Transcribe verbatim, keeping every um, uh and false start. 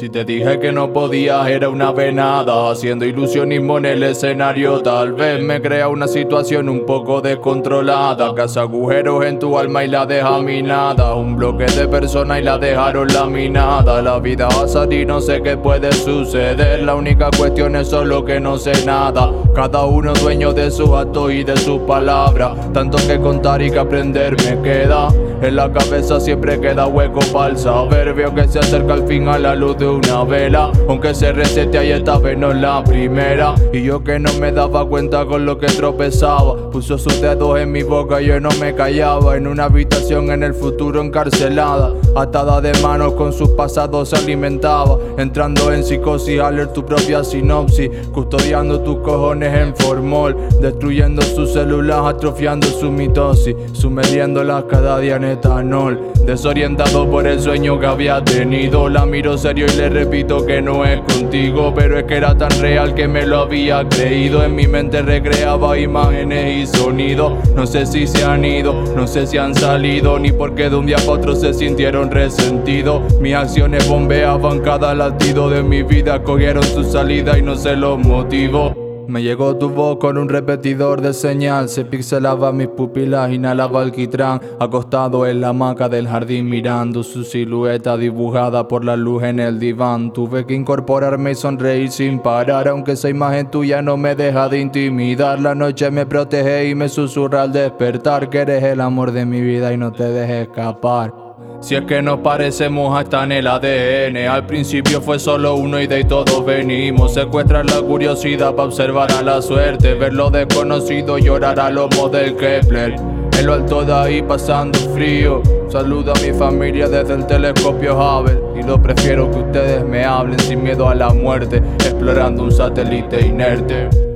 Si te dije que no podías era una venada, haciendo ilusionismo en el escenario. Tal vez me crea una situación un poco descontrolada, que hace agujeros en tu alma y la deja minada. Un bloque de personas y la dejaron laminada. La vida va a salir, no sé qué puede suceder. La única cuestión es solo que no sé nada. Cada uno dueño de sus actos y de sus palabras. Tanto que contar y que aprender me queda. En la cabeza siempre queda hueco para el saber. Veo que se acerca al fin a la luz de una vela, aunque se resete y esta vez no es la primera. Y yo que no me daba cuenta con lo que tropezaba, puso sus dedos en mi boca y yo no me callaba. En una habitación en el futuro encarcelada, atada de manos con sus pasados se alimentaba. Entrando en psicosis al leer tu propia sinopsis, custodiando tus cojones en formol, destruyendo sus células, atrofiando su mitosis, sumergiéndolas cada día en etanol. Desorientado por el sueño que había tenido, la miro serio y le repito que no es contigo, pero es que era tan real que me lo había creído. En mi mente recreaba imágenes y sonidos. No sé si se han ido, no sé si han salido, ni porque de un día para otro se sintieron resentidos. Mis acciones bombeaban cada latido de mi vida, cogieron su salida y no sé los motivos. Me llegó tu voz con un repetidor de señal, se pixelaba mis pupilas, inhalaba alquitrán, acostado en la hamaca del jardín mirando su silueta dibujada por la luz en el diván. Tuve que incorporarme y sonreír sin parar, aunque esa imagen tuya no me deja de intimidar. La noche me protege y me susurra al despertar que eres el amor de mi vida y no te dejes escapar. Si es que nos parecemos hasta en el A D N, al principio fue solo uno y de ahí todos venimos. Secuestrar la curiosidad para observar a la suerte, ver lo desconocido, llorar a lomos del Kepler. En lo alto de ahí pasando frío, saludo a mi familia desde el telescopio Hubble. Y lo prefiero que ustedes me hablen sin miedo a la muerte, explorando un satélite inerte.